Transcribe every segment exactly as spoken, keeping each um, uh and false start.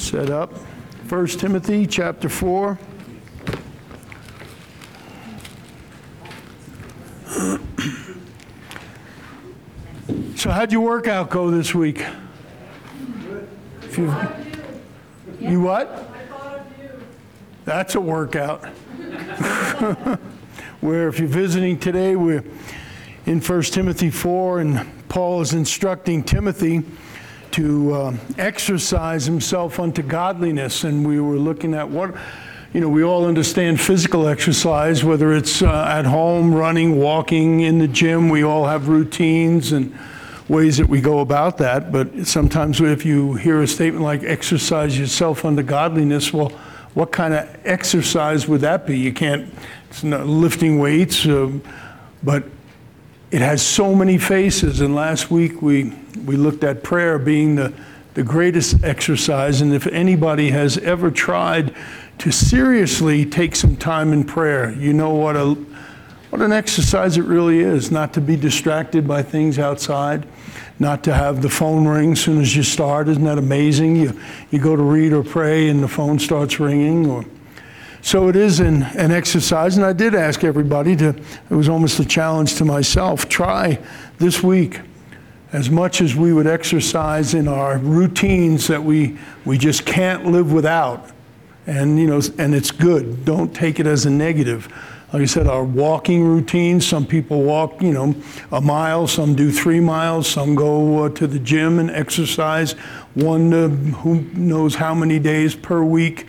set up. First Timothy chapter four. So how'd your workout go this week? If you, you what? That's a workout. Where if you're visiting today, we're in First Timothy four, and Paul is instructing Timothy to uh, exercise himself unto godliness. And we were looking at what, you know, we all understand physical exercise, whether it's uh, at home, running, walking, in the gym. We all have routines and ways that we go about that. But sometimes if you hear a statement like exercise yourself unto godliness, well, what kind of exercise would that be? You can't, it's not lifting weights, uh, but it has so many faces. And last week we, we looked at prayer being the, the greatest exercise. And if anybody has ever tried to seriously take some time in prayer, you know what a what an exercise it really is. Not to be distracted by things outside, not to have the phone ring as soon as you start. Isn't that amazing? You, you go to read or pray and the phone starts ringing. Or So it is an, an exercise, and I did ask everybody to, it was almost a challenge to myself, try this week as much as we would exercise in our routines that we, we just can't live without. And, you know, and it's good. Don't take it as a negative. Like I said, our walking routine, some people walk, you know, a mile, some do three miles, some go uh, to the gym and exercise one, uh, who knows how many days per week.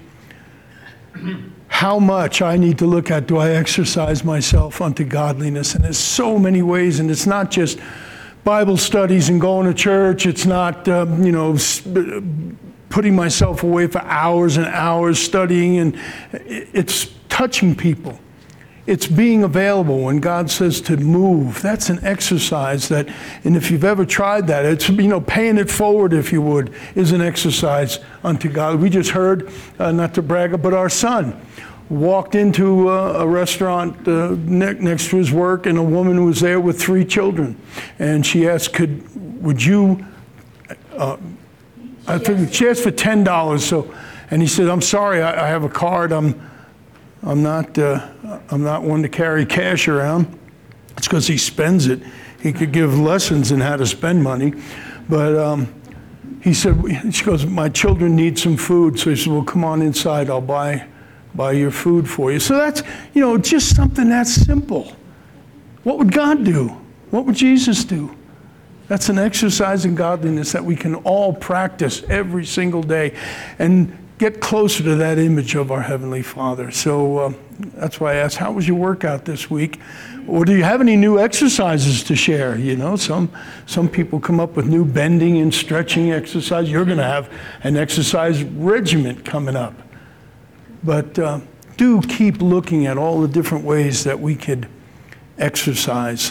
How much I need to look at, do I exercise myself unto godliness? And there's so many ways, and it's not just Bible studies and going to church. It's not, uh, you know, putting myself away for hours and hours studying, and it's touching people. It's being available when God says to move. That's an exercise that, and if you've ever tried that, it's, you know, paying it forward, if you would, is an exercise unto God. We just heard, uh, not to brag, but our son walked into a, a restaurant uh, ne- next to his work, and a woman was there with three children. And she asked, could, would you, uh, I think she asked for ten dollars. So, and he said, I'm sorry, I, I have a card. I'm, I'm not, uh, I'm not one to carry cash around. It's because he spends it. He could give lessons in how to spend money. But um, he said, she goes, my children need some food. So he said, well, come on inside. I'll buy, buy your food for you. So that's, you know, just something that simple. What would God do? What would Jesus do? That's an exercise in godliness that we can all practice every single day and get closer to that image of our Heavenly Father. So uh, that's why I asked, how was your workout this week? Or do you have any new exercises to share? You know, some some people come up with new bending and stretching exercise. You're going to have an exercise regimen coming up. But uh, do keep looking at all the different ways that we could exercise.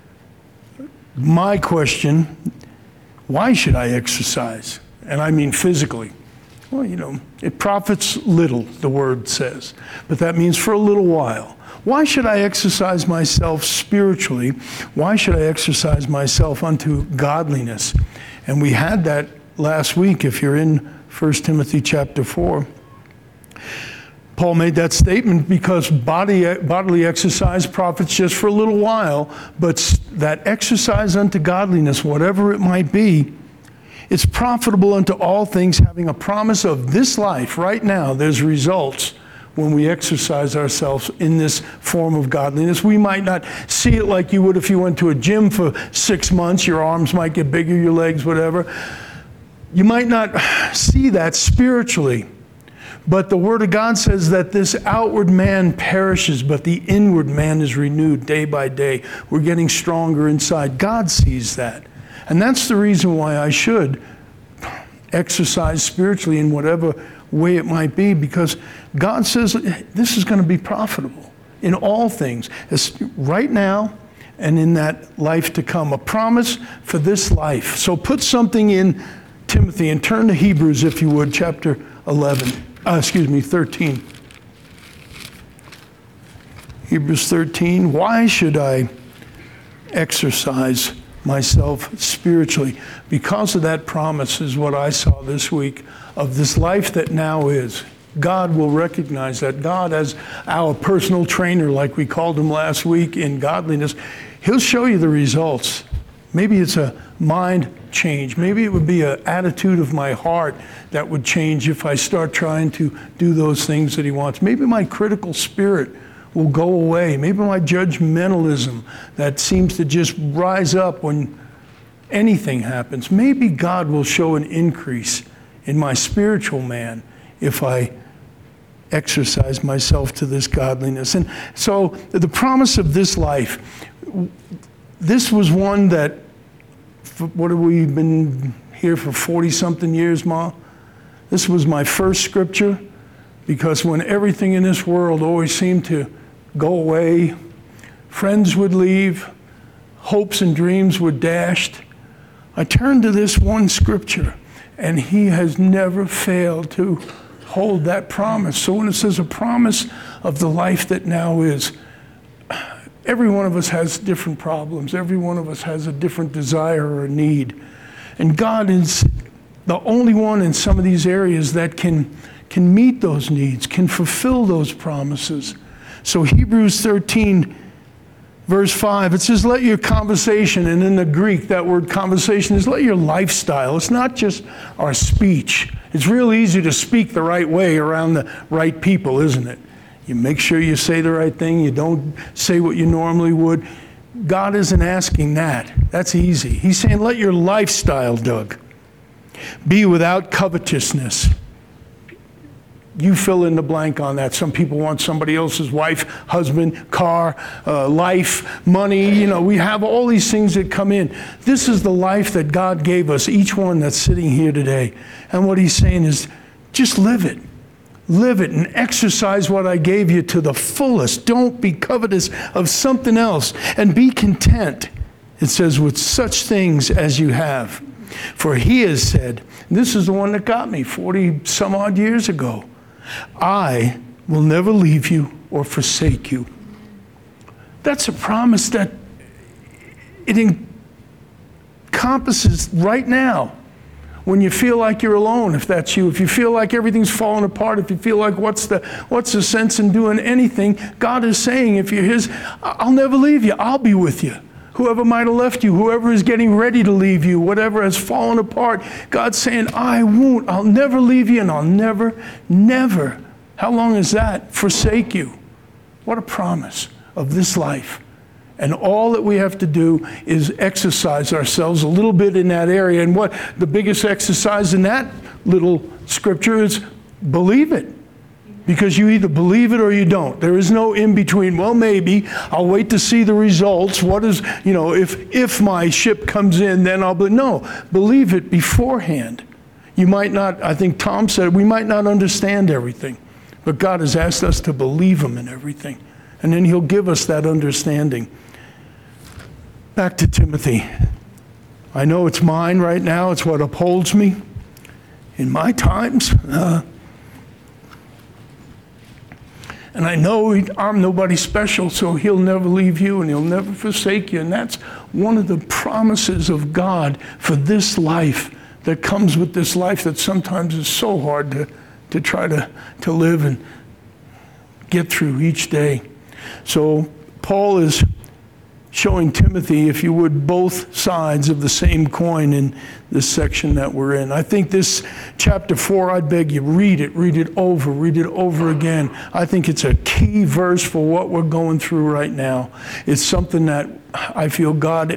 My question, why should I exercise? And I mean physically. Well, you know, it profits little, the word says, but that means for a little while. Why should I exercise myself spiritually? Why should I exercise myself unto godliness? And we had that last week, if you're in First Timothy chapter four. Paul made that statement because body, bodily exercise profits just for a little while, but that exercise unto godliness, whatever it might be, it's profitable unto all things, having a promise of this life. Right now, there's results when we exercise ourselves in this form of godliness. We might not see it like you would if you went to a gym for six months. Your arms might get bigger, your legs, whatever. You might not see that spiritually. But the Word of God says that this outward man perishes, but the inward man is renewed day by day. We're getting stronger inside. God sees that. And that's the reason why I should exercise spiritually in whatever way it might be, because God says this is going to be profitable in all things, as right now and in that life to come, a promise for this life. So put something in Timothy and turn to Hebrews, if you would, chapter eleven, uh, excuse me, thirteen. Hebrews thirteen, why should I exercise myself spiritually. Because of that promise is what I saw this week of this life that now is. God will recognize that. God, as our personal trainer, like we called him last week in godliness, he'll show you the results. Maybe it's a mind change. Maybe it would be an attitude of my heart that would change if I start trying to do those things that he wants. Maybe my critical spirit will go away. Maybe my judgmentalism that seems to just rise up when anything happens. Maybe God will show an increase in my spiritual man if I exercise myself to this godliness. And so the promise of this life, this was one that, what have we been here for forty-something years, Ma? This was my first scripture, because when everything in this world always seemed to go away, friends would leave, hopes and dreams were dashed, I turned to this one scripture, and he has never failed to hold that promise. So when it says a promise of the life that now is, every one of us has different problems. Every one of us has a different desire or a need. And God is the only one in some of these areas that can, can meet those needs, can fulfill those promises. So Hebrews thirteen, verse five, it says, let your conversation, and in the Greek, that word conversation is let your lifestyle. It's not just our speech. It's real easy to speak the right way around the right people, isn't it? You make sure you say the right thing. You don't say what you normally would. God isn't asking that. That's easy. He's saying, let your lifestyle, Doug, be without covetousness. You fill in the blank on that. Some people want somebody else's wife, husband, car, uh, life, money. You know, we have all these things that come in. This is the life that God gave us, each one that's sitting here today. And what he's saying is, just live it. Live it and exercise what I gave you to the fullest. Don't be covetous of something else, and be content, it says, with such things as you have. For he has said, this is the one that got me forty some odd years ago, I will never leave you or forsake you. That's a promise that it encompasses right now. When you feel like you're alone, if that's you, if you feel like everything's falling apart, if you feel like what's the what's the sense in doing anything, God is saying, if you're his, I'll never leave you. I'll be with you. Whoever might have left you, whoever is getting ready to leave you, whatever has fallen apart, God's saying, I won't. I'll never leave you, and I'll never, never, how long is that? Forsake you. What a promise of this life. And all that we have to do is exercise ourselves a little bit in that area. And what the biggest exercise in that little scripture is, believe it. Because you either believe it or you don't. There is no in between. Well, maybe I'll wait to see the results. What is, you know, if if my ship comes in, then I'll believe. No, believe it beforehand. You might not, I think Tom said, we might not understand everything, but God has asked us to believe him in everything. And then he'll give us that understanding. Back to Timothy. I know it's mine right now. It's what upholds me. In my times, uh, and I know I'm nobody special, so he'll never leave you and he'll never forsake you. And that's one of the promises of God for this life that comes with this life that sometimes is so hard to, to try to, to live and get through each day. So Paul is showing Timothy, if you would, both sides of the same coin in this section that we're in. I think this chapter four, I'd beg you, read it, read it over, read it over again. I think it's a key verse for what we're going through right now. It's something that I feel God,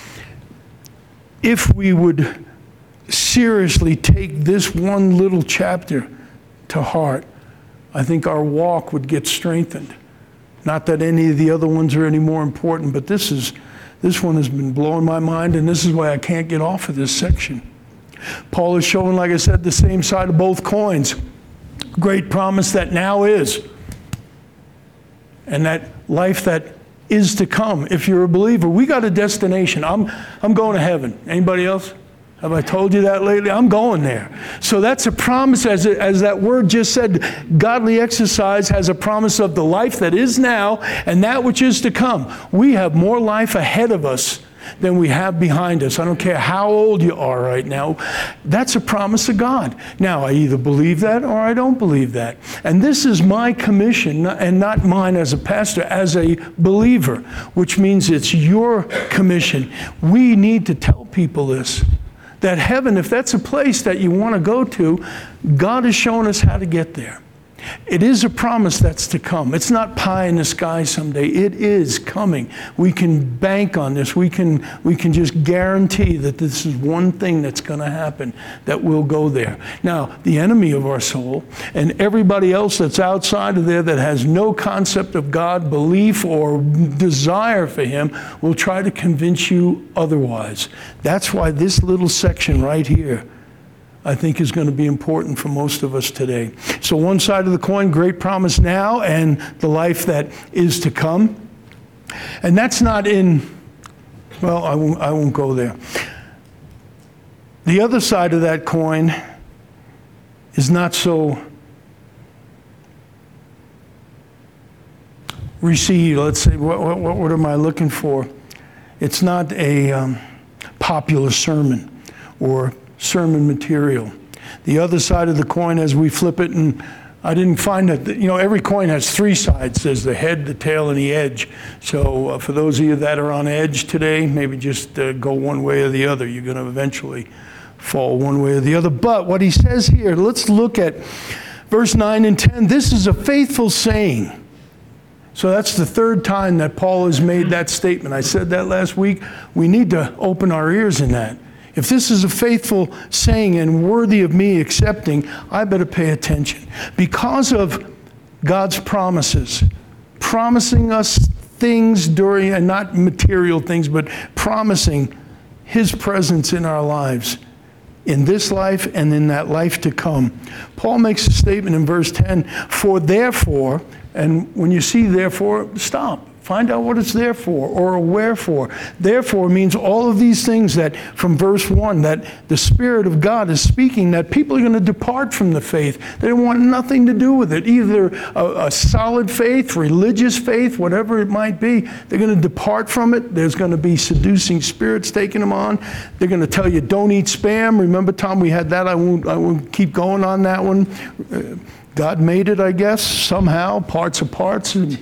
if we would seriously take this one little chapter to heart, I think our walk would get strengthened. Not that any of the other ones are any more important, but this is this one has been blowing my mind, and this is why I can't get off of this section. Paul is showing, like I said, the same side of both coins. Great promise that now is, and that life that is to come. If you're a believer, we got a destination. I'm I'm going to heaven. Anybody else? Have I told you that lately? I'm going there. So that's a promise, as, it, as that word just said, godly exercise has a promise of the life that is now and that which is to come. We have more life ahead of us than we have behind us. I don't care how old you are right now. That's a promise of God. Now, I either believe that or I don't believe that. And this is my commission, and not mine as a pastor, as a believer, which means it's your commission. We need to tell people this, that heaven, if that's a place that you want to go to, God has shown us how to get there. It is a promise that's to come. It's not pie in the sky someday. It is coming. We can bank on this. We can, we can just guarantee that this is one thing that's going to happen, that we'll go there. Now, the enemy of our soul and everybody else that's outside of there that has no concept of God, belief, or desire for Him will try to convince you otherwise. That's why this little section right here, I think, is going to be important for most of us today. So one side of the coin, great promise now and the life that is to come. And that's not in, well, I won't, I won't go there. The other side of that coin is not so received. Let's say, what, what, what word am I looking for? It's not a um, popular sermon or sermon material. The other side of the coin, as we flip it, and I didn't find that, you know, every coin has three sides. There's the head, the tail, and the edge. So uh, for those of you that are on edge today, maybe just uh, go one way or the other. You're going to eventually fall one way or the other. But what he says here, let's look at verse nine and ten. This is a faithful saying. So that's the third time that Paul has made that statement. I said that last week. We need to open our ears in that. If this is a faithful saying and worthy of me accepting, I better pay attention. Because of God's promises, promising us things during, and not material things, but promising His presence in our lives, in this life and in that life to come. Paul makes a statement in verse ten, for therefore, and when you see therefore, stop. Find out what it's there for, or wherefore. Therefore means all of these things that from verse one, that the Spirit of God is speaking, that people are going to depart from the faith. They want nothing to do with it. Either a, a solid faith, religious faith, whatever it might be, they're going to depart from it. There's going to be seducing spirits taking them on. They're going to tell you, don't eat spam. Remember, Tom, we had that. I won't, I won't keep going on that one. Uh, God made it, I guess, somehow, parts of parts. And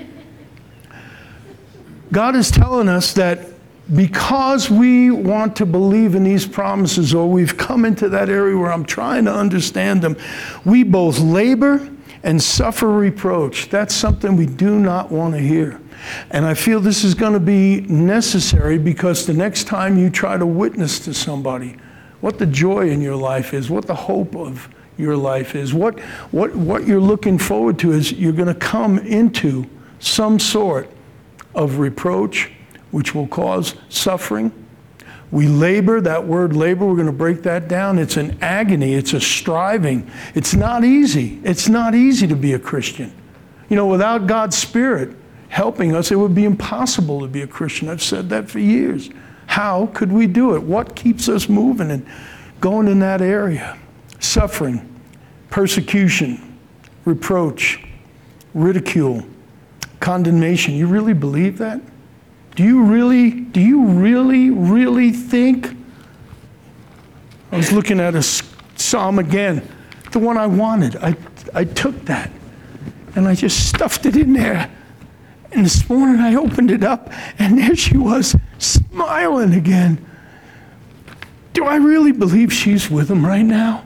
God is telling us that because we want to believe in these promises, or we've come into that area where I'm trying to understand them, we both labor and suffer reproach. That's something we do not want to hear. And I feel this is going to be necessary, because the next time you try to witness to somebody what the joy in your life is, what the hope of your life is, what, what, what you're looking forward to, is you're going to come into some sort of reproach, which will cause suffering. We labor, that word labor, we're going to break that down. It's an agony, it's a striving. It's not easy. It's not easy to be a Christian. You know, without God's Spirit helping us, it would be impossible to be a Christian. I've said that for years. How could we do it? What keeps us moving and going in that area? Suffering, persecution, reproach, ridicule, condemnation. You really believe that? Do you really, do you really, really think? I was looking at a psalm again, the one I wanted. I, I took that and I just stuffed it in there. And this morning I opened it up and there she was, smiling again. Do I really believe she's with him right now?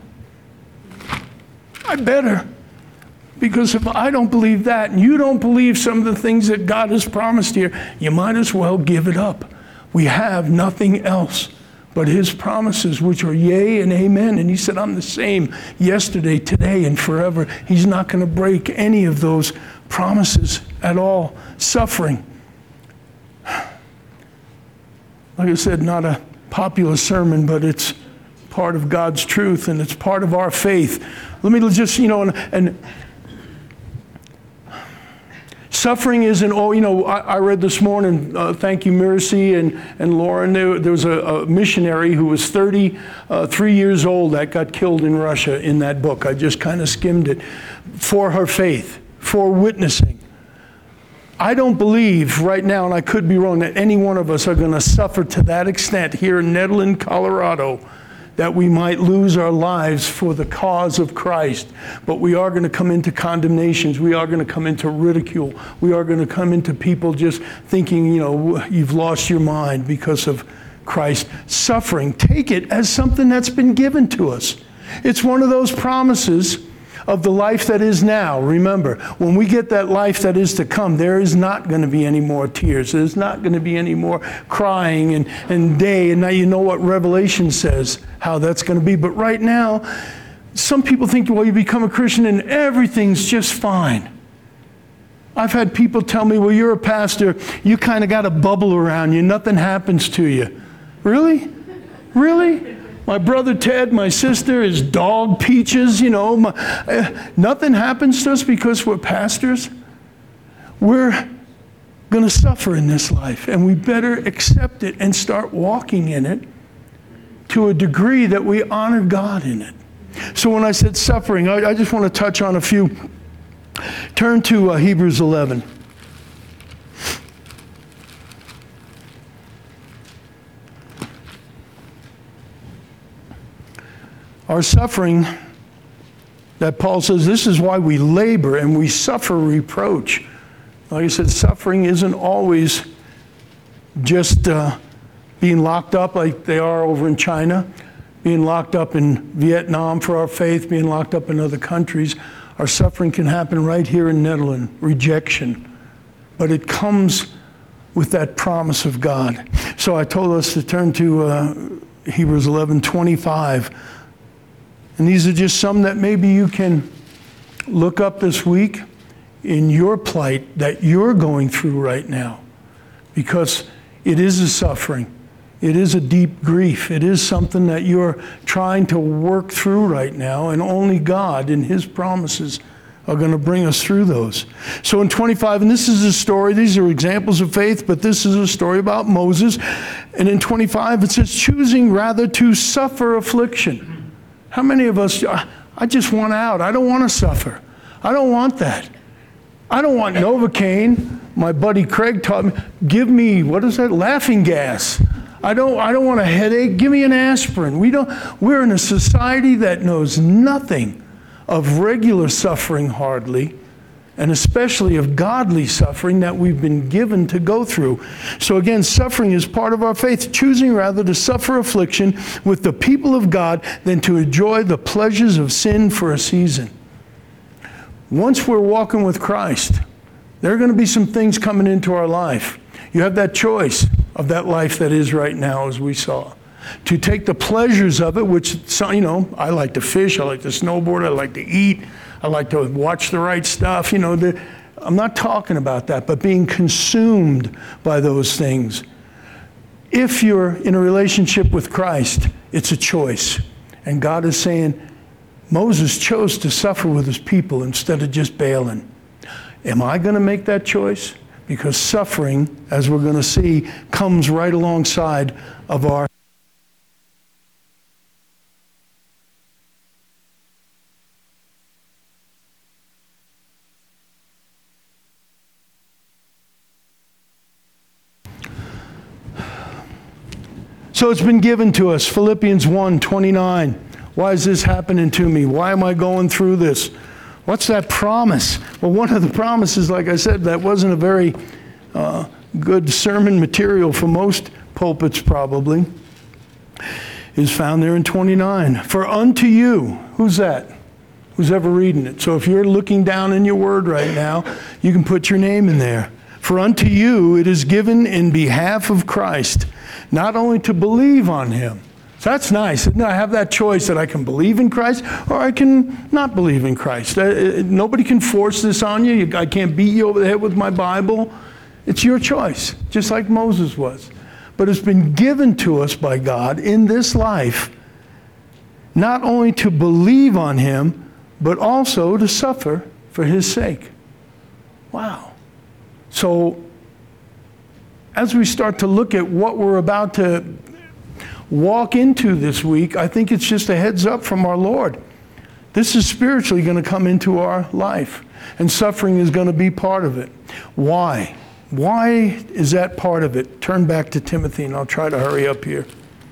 I better. Because if I don't believe that, and you don't believe some of the things that God has promised here, you might as well give it up. We have nothing else but His promises, which are yea and amen. And He said, I'm the same yesterday, today, and forever. He's not going to break any of those promises at all. Suffering. Like I said, not a popular sermon, but it's part of God's truth, and it's part of our faith. Let me just, you know, and, and suffering isn't, oh, you know, I, I read this morning, uh, thank you, Mercy and, and Lauren, there, there was a, a missionary who was thirty-three years old that got killed in Russia in that book. I just kind of skimmed it. For her faith, for witnessing. I don't believe right now, and I could be wrong, that any one of us are going to suffer to that extent here in Nederland, Colorado, that we might lose our lives for the cause of Christ. But we are going to come into condemnations. We are going to come into ridicule. We are going to come into people just thinking, you know, you've lost your mind because of Christ. Suffering, take it as something that's been given to us. It's one of those promises of the life that is now. Remember, when we get that life that is to come, there is not going to be any more tears. There's not going to be any more crying and, and day. And now you know what Revelation says, how that's going to be. But right now, some people think, well, you become a Christian and everything's just fine. I've had people tell me, well, you're a pastor, you kind of got a bubble around you, nothing happens to you. Really? Really? My brother Ted, my sister, his dog Peaches, you know, my, uh, nothing happens to us because we're pastors. We're going to suffer in this life, and we better accept it and start walking in it to a degree that we honor God in it. So when I said suffering, I, I just want to touch on a few. Turn to uh, Hebrews eleven. Our suffering, that Paul says, this is why we labor and we suffer reproach. Like I said, suffering isn't always just uh, being locked up like they are over in China, being locked up in Vietnam for our faith, being locked up in other countries. Our suffering can happen right here in Nederland, rejection. But it comes with that promise of God. So I told us to turn to uh, Hebrews eleven twenty-five. And these are just some that maybe you can look up this week in your plight that you're going through right now. Because it is a suffering. It is a deep grief. It is something that you're trying to work through right now, and only God and His promises are going to bring us through those. So in twenty-five, and this is a story, these are examples of faith, but this is a story about Moses. And in twenty-five, it says, choosing rather to suffer affliction. How many of us, I just want out. I don't want to suffer. I don't want that. I don't want Novocaine. My buddy Craig taught me, give me, what is that, laughing gas. I don't, I don't want a headache. Give me an aspirin. We don't, we're in a society that knows nothing of regular suffering hardly, and especially of godly suffering that we've been given to go through. So again, suffering is part of our faith, choosing rather to suffer affliction with the people of God than to enjoy the pleasures of sin for a season. Once we're walking with Christ, there are going to be some things coming into our life. You have that choice of that life that is right now, as we saw. To take the pleasures of it, which, you know, I like to fish, I like to snowboard, I like to eat, I like to watch the right stuff. You know, the, I'm not talking about that, but being consumed by those things. If you're in a relationship with Christ, it's a choice. And God is saying, Moses chose to suffer with his people instead of just bailing. Am I going to make that choice? Because suffering, as we're going to see, comes right alongside of our So it's been given to us, Philippians one twenty-nine. Why is this happening to me? Why am I going through this? What's that promise? Well, one of the promises, like I said, that wasn't a very uh, good sermon material for most pulpits probably, is found there in twenty-nine. For unto you, who's that? Who's ever reading it? So if you're looking down in your word right now, you can put your name in there. For unto you it is given in behalf of Christ, not only to believe on Him. So that's nice. I have that choice that I can believe in Christ or I can not believe in Christ. Uh, nobody can force this on you. I can't beat you over the head with my Bible. It's your choice, just like Moses was. But it's been given to us by God in this life, not only to believe on Him, but also to suffer for His sake. Wow. So, as we start to look at what we're about to walk into this week, I think it's just a heads up from our Lord This is spiritually going to come into our life, and suffering is going to be part of it. Why? Why is that part of it? Turn back to Timothy, and I'll try to hurry up here.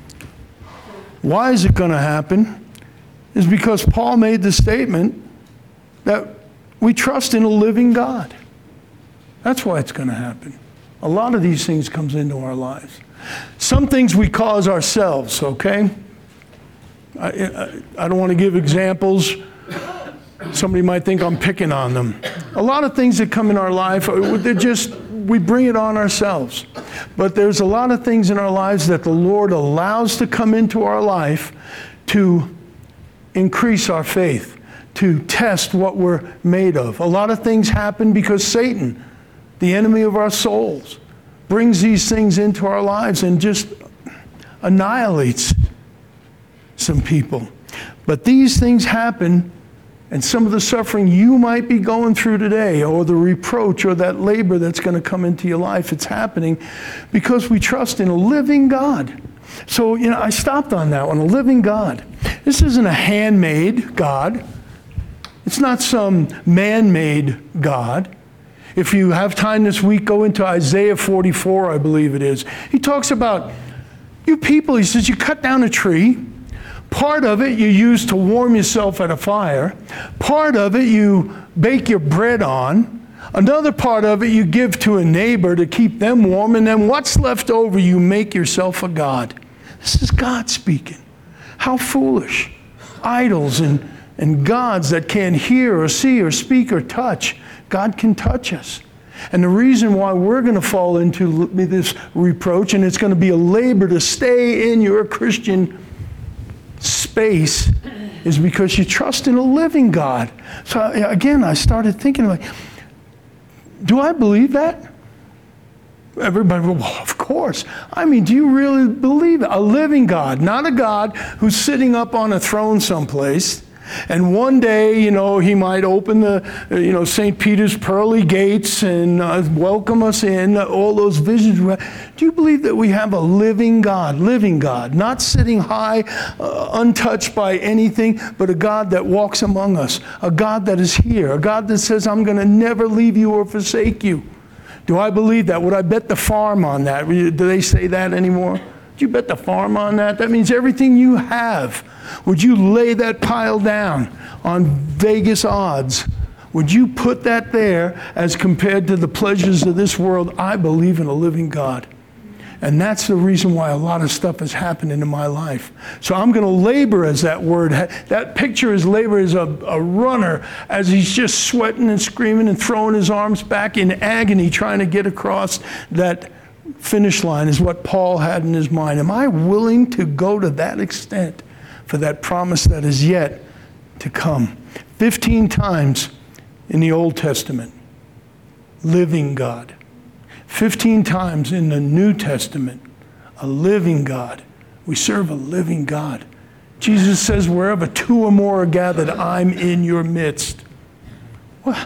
Why is it going to happen? Is because Paul made the statement that we trust in a living God. That's why it's going to happen. A lot of these things comes into our lives. Some things we cause ourselves, okay? I, I, I don't want to give examples. Somebody might think I'm picking on them. A lot of things that come in our life, they're just, we bring it on ourselves. But there's a lot of things in our lives that the Lord allows to come into our life to increase our faith, to test what we're made of. A lot of things happen because Satan, the enemy of our souls, brings these things into our lives and just annihilates some people. But these things happen, and some of the suffering you might be going through today, or the reproach or that labor that's going to come into your life, it's happening because we trust in a living God. So, you know, I stopped on that one, a living God. This isn't a handmade God. It's not some man-made God. If you have time this week, go into Isaiah forty-four, I believe it is. He talks about you people, he says, you cut down a tree. Part of it you use to warm yourself at a fire. Part of it you bake your bread on. Another part of it you give to a neighbor to keep them warm. And then what's left over, you make yourself a god. This is God speaking. How foolish. Idols and, and gods that can't hear or see or speak or touch. God can touch us. And the reason why we're going to fall into this reproach, and it's going to be a labor to stay in your Christian space, is because you trust in a living God. So again, I started thinking, like, do I believe that? Everybody, well, of course. I mean, do you really believe it? A living God, not a God who's sitting up on a throne someplace. And one day, you know, he might open the, you know, Saint Peter's pearly gates and uh, welcome us in, uh, all those visions. Do you believe that we have a living God, living God, not sitting high, uh, untouched by anything, but a God that walks among us, a God that is here, a God that says, I'm going to never leave you or forsake you? Do I believe that? Would I bet the farm on that? Do they say that anymore? Do you bet the farm on that? That means everything you have. Would you lay that pile down on Vegas odds? Would you put that there as compared to the pleasures of this world? I believe in a living God. And that's the reason why a lot of stuff has happened in my life. So I'm going to labor as that word. That picture is labor as a, a runner as he's just sweating and screaming and throwing his arms back in agony trying to get across that finish line is what Paul had in his mind. Am I willing to go to that extent for that promise that is yet to come? Fifteen times in the Old Testament, living God. Fifteen times in the New Testament, a living God. We serve a living God. Jesus says, wherever two or more are gathered, I'm in your midst. What?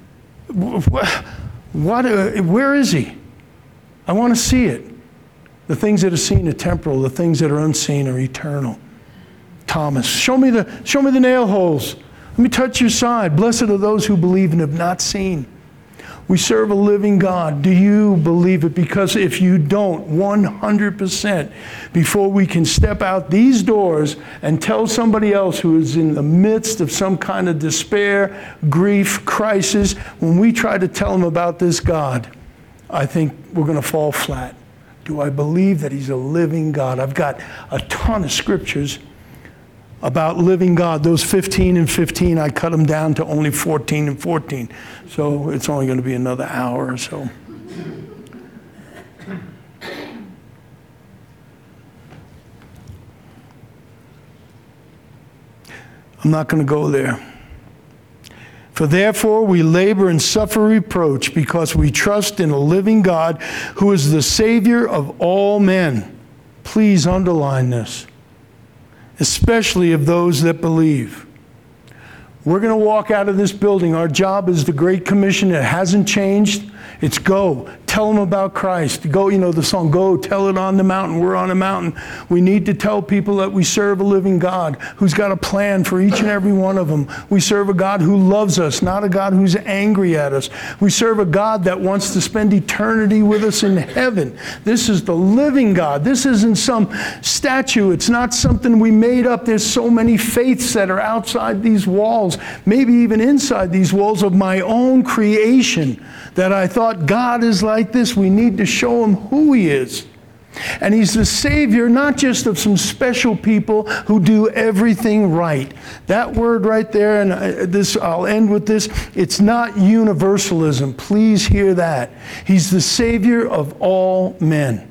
What? what uh, where is he? I want to see it. The things that are seen are temporal. The things that are unseen are eternal. Thomas, show me the, show me the nail holes. Let me touch your side. Blessed are those who believe and have not seen. We serve a living God. Do you believe it? Because if you don't, one hundred percent, before we can step out these doors and tell somebody else who is in the midst of some kind of despair, grief, crisis, when we try to tell them about this God, I think we're going to fall flat. Do I believe that he's a living God? I've got a ton of scriptures about living God. Those fifteen and fifteen, I cut them down to only fourteen and fourteen. So it's only going to be another hour or so. I'm not going to go there. For therefore we labor and suffer reproach because we trust in a living God who is the Savior of all men. Please underline this. Especially of those that believe. We're going to walk out of this building. Our job is the Great Commission. It hasn't changed. It's go. Tell them about Christ. Go, you know, the song, go tell it on the mountain. We're on a mountain. We need to tell people that we serve a living God who's got a plan for each and every one of them. We serve a God who loves us, not a God who's angry at us. We serve a God that wants to spend eternity with us in heaven. This is the living God. This isn't some statue. It's not something we made up. There's so many faiths that are outside these walls, maybe even inside these walls of my own creation, that I thought God is like this. We need to show him who he is. And he's the Savior, not just of some special people who do everything right. That word right there, and I, this, I'll end with this, it's not universalism. Please hear that. He's the Savior of all men.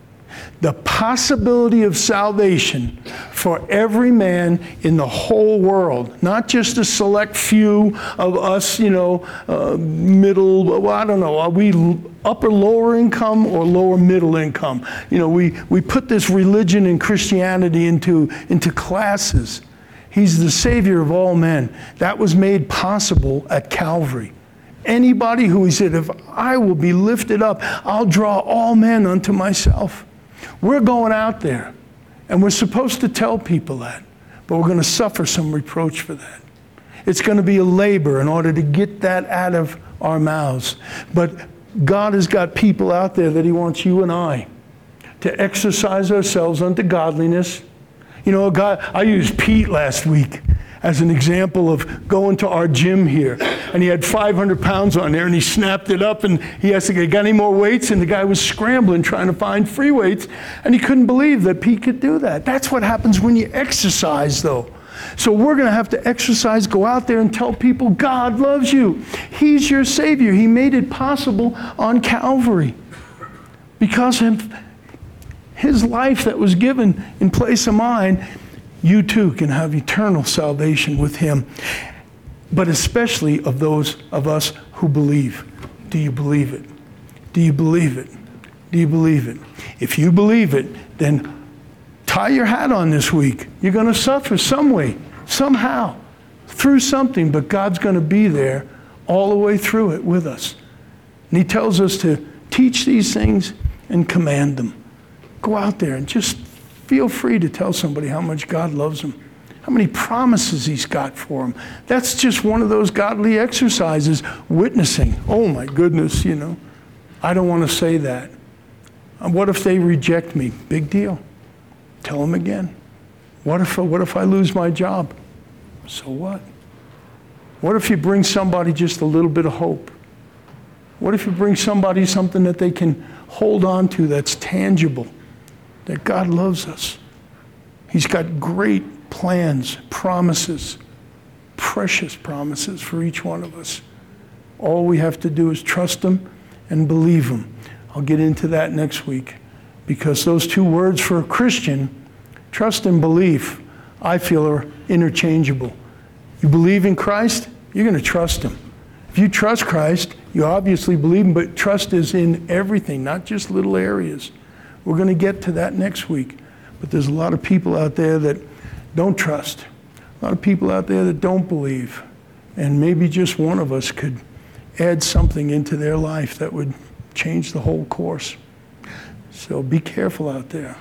The possibility of salvation for every man in the whole world, not just a select few of us, you know, uh, middle, well, I don't know, are we upper, lower income or lower middle income? You know, we, we put this religion and Christianity into, into classes. He's the Savior of all men. That was made possible at Calvary. Anybody who he said, if I will be lifted up, I'll draw all men unto myself. We're going out there, and we're supposed to tell people that, but we're going to suffer some reproach for that. It's going to be a labor in order to get that out of our mouths. But God has got people out there that he wants you and I to exercise ourselves unto godliness. You know, God, I used Pete last week as an example of going to our gym here. And he had five hundred pounds on there, and he snapped it up, and he asked the guy, got any more weights? And the guy was scrambling, trying to find free weights, and he couldn't believe that Pete could do that. That's what happens when you exercise, though. So we're going to have to exercise, go out there and tell people God loves you. He's your Savior. He made it possible on Calvary. Because of his life that was given in place of mine, you too can have eternal salvation with him. But especially of those of us who believe. Do you believe it? Do you believe it? Do you believe it? If you believe it, then tie your hat on this week. You're going to suffer some way, somehow, through something, but God's going to be there all the way through it with us. And he tells us to teach these things and command them. Go out there and just feel free to tell somebody how much God loves them, how many promises he's got for them. That's just one of those godly exercises, witnessing. Oh my goodness, you know, I don't want to say that. What if they reject me? Big deal. Tell them again. What if, what if I lose my job? So what? What if you bring somebody just a little bit of hope? What if you bring somebody something that they can hold on to that's tangible? That God loves us. He's got great plans, promises, precious promises for each one of us. All we have to do is trust him and believe him. I'll get into that next week, because those two words for a Christian, trust and belief, I feel are interchangeable. You believe in Christ, you're going to trust him. If you trust Christ, you obviously believe him, but trust is in everything, not just little areas. We're going to get to that next week. But there's a lot of people out there that don't trust. A lot of people out there that don't believe. And maybe just one of us could add something into their life that would change the whole course. So be careful out there.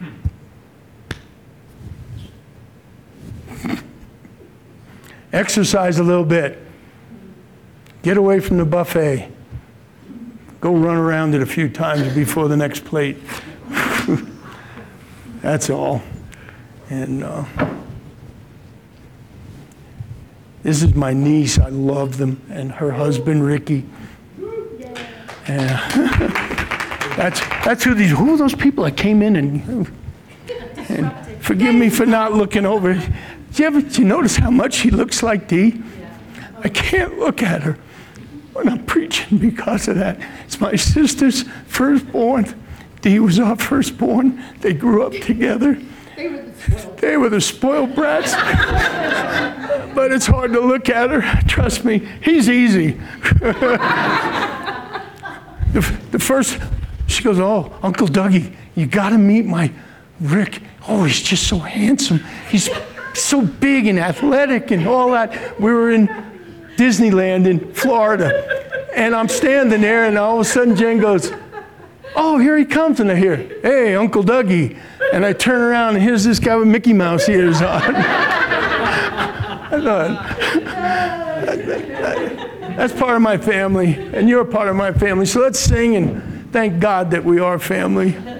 Exercise a little bit. Get away from the buffet. Go run around it a few times before the next plate. That's all. And uh, this is my niece. I love them. And her husband, Ricky. And that's that's who these, who are those people that came in and, and forgive me for not looking over. Did you ever, did you notice how much she looks like Dee? I can't look at her when I'm preaching because of that. It's my sister's firstborn. Dee was our firstborn. They grew up together. They were the spoiled, they were the spoiled brats. But it's hard to look at her. Trust me, he's easy. the, the first, she goes, oh, Uncle Dougie, you got to meet my Rick. Oh, he's just so handsome. He's so big and athletic and all that. We were in Disneyland in Florida. And I'm standing there, and all of a sudden Jen goes, "Oh, here he comes." And I hear, "Hey, Uncle Dougie." And I turn around, and here's this guy with Mickey Mouse ears on. I thought, that's part of my family, and you're a part of my family. So let's sing and thank God that we are family.